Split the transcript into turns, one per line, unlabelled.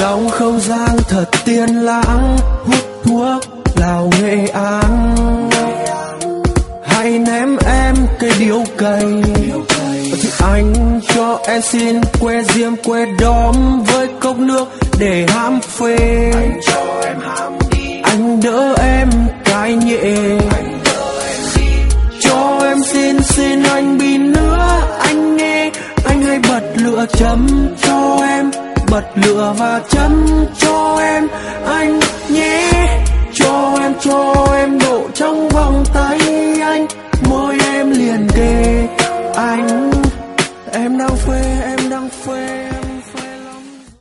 trong không gian thật tiên lãng, hút thuốc lào Nghệ An. Hãy ném em cây điếu cày, thì anh cho em xin que diêm que đóm với cốc nước để hãm phê. Anh đỡ em cái nhẹ, cho em xin anh pin nữa. Anh nghe, anh hãy bật lửa chấm cho em, bật lửa và chấm cho em. Anh